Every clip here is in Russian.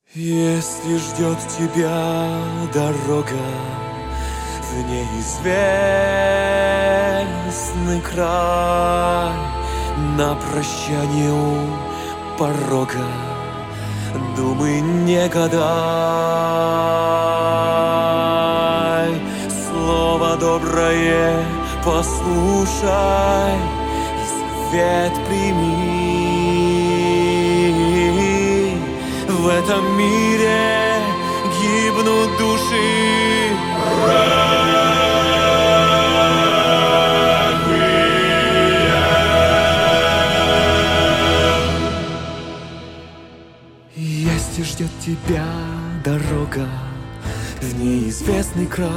Если ждет тебя дорога в неизвестный край, на прощание у порога думай не гадай, слово доброе послушай и совет прими. В этом мире гибнут души. Если ждет тебя дорога в неизвестный край,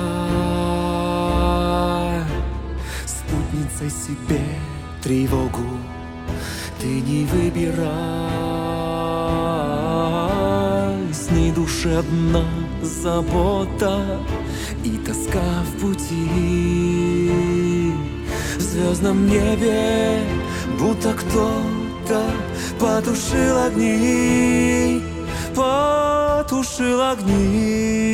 спутницей себе тревогу ты не выбирай. С ней душевна забота и тоска в пути. В звездном небе будто кто-то потушил огни, потушил огни.